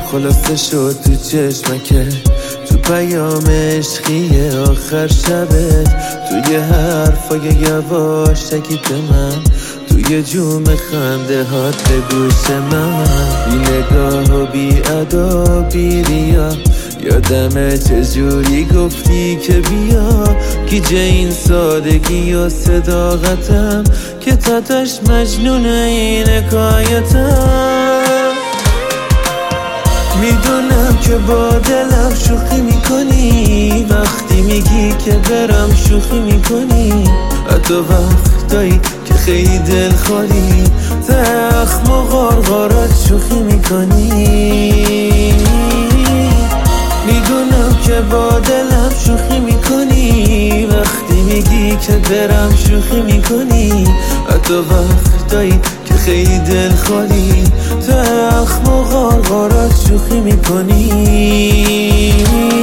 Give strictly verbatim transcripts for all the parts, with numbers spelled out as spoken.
خلاصه شد تو چشمکه، تو پیام عشقی آخر شبت، توی حرفای یواشکی به من، توی جوم خنده هات به گوش من، بی نگاه و بی ادا بی ریا، یادمه چجوری گفتی که بیا، گیج این سادگی و صداقتم که تاتش مجنون این حکایتم. میدونم که با دلم شوخی میکنی، وقتی میگی که برم شوخی میکنی، حتی وقتایی که خیلی دل خالی زخم و غارغارات شوخی میکنی. میدونم که با دلم شوخی میکنی، وقتی میگی که برم شوخی میکنی، حتی وقتایی که خیلی دل خالی زخم و غارغارات شوخی میکنی.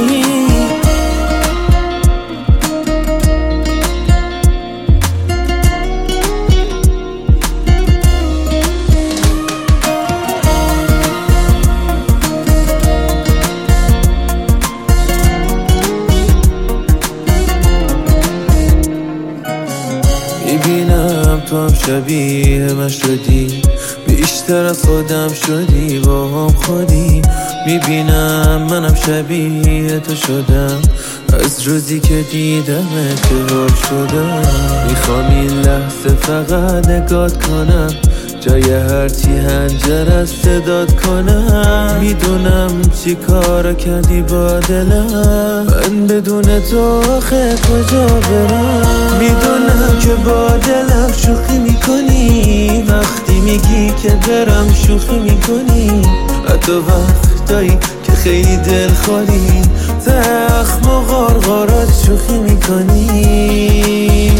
میبینم تو هم شبیه من شدی، بیشتر از خودم شدی با هم خودی. میبینم منم شبیه تو شدم، از روزی که دیدم که حال شدم. میخوام این لحظه فقط نگات کنم، جای هرچی هنجر از صدات کنم. میدونم چی کارا کردی با دلم، من بدون تو آخه کجا برم. میدونم که با دلم شوخی میکنی، وقتی میگی که برم شوخی میکنی، حتی وقتایی که خیلی دل خالی زخم و غارغارات شوخی میکنی.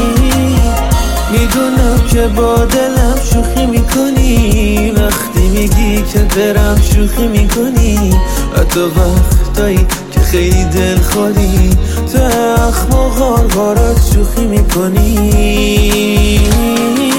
میدونم که با دلم شوخی میکنی، وقتی میگی که برم شوخی میکنی، حتی وقتایی که خیلی دل خالی زخم و غارغارات شوخی میکنی.